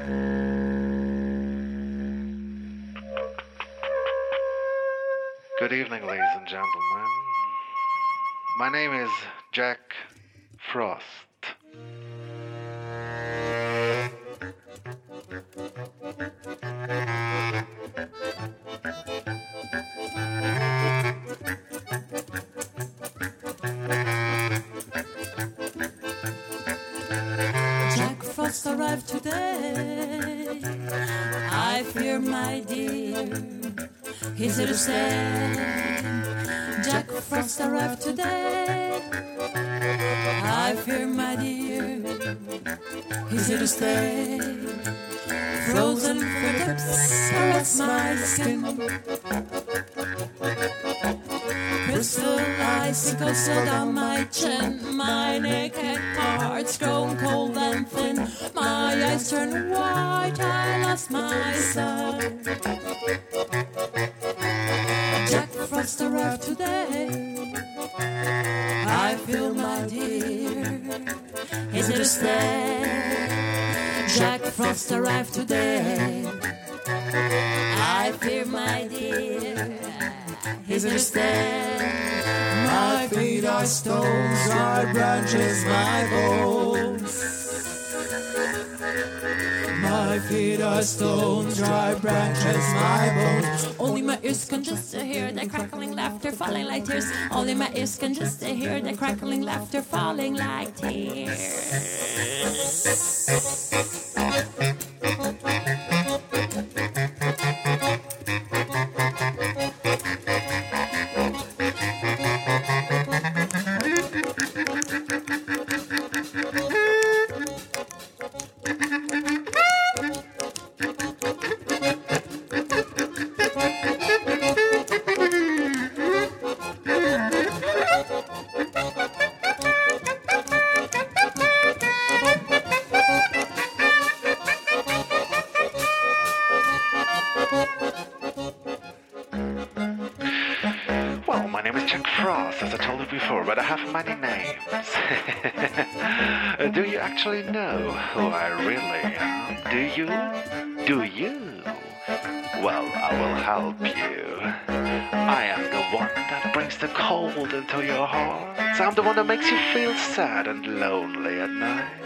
Good evening, ladies and gentlemen. My name is Jack Frost. Jack Frost arrived today. I fear, my dear, he's here to stay. Jack Frost arrived today. I fear, my dear, he's here to stay. Frozen fingertips caress my skin. Crystal icicles so down my chin. My naked parts grown cold and thin. My eyes turn white, I lost my sight. Jack Frost arrived today. I feel, my dear, he's here to stay. Jack Frost arrived today. I fear, my dear, he's here to stay. My feet are stones, dry branches, my bones. My feet are stones, dry branches, my bones. Only my ears can just hear the crackling laughter falling like tears. Only my ears can just hear the crackling laughter falling like tears. Well, my name is Jack Frost, as I told you before, but I have many names. Do you actually know who I really am? Do you? Do you? Well, I will help you. I am the one that brings the cold into your heart. I'm the one that makes you feel sad and lonely at night.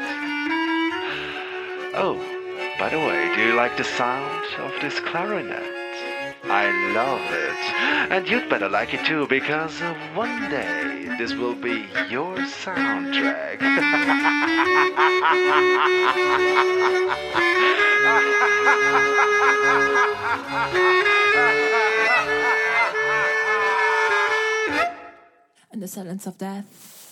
Oh, by the way, do you like the sound of this clarinet? I love it. And you'd better like it too, because one day this will be your soundtrack. In the silence of death.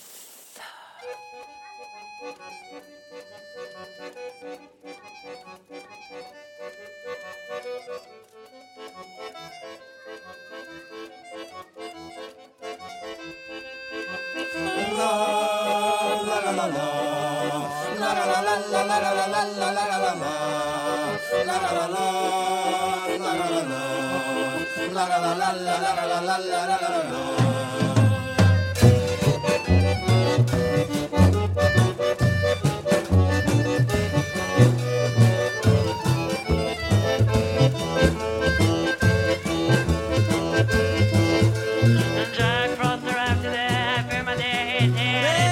Jack Frost arrived today. I fear, my dear, he's here to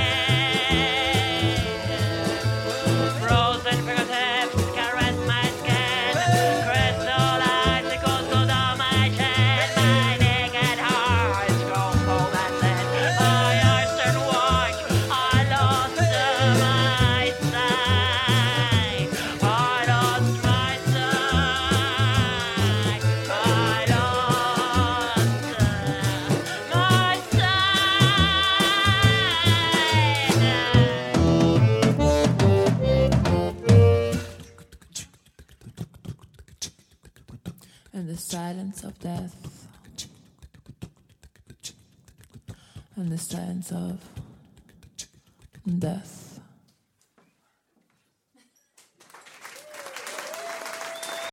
stay. Frozen fingertips caress my skin. Crystal icicles go down my chin. My naked heart is grown cold and thin. My eyes turn white. I lost my sight. I lost my sight. I lost my sight. In the silence of death. In the silence of death.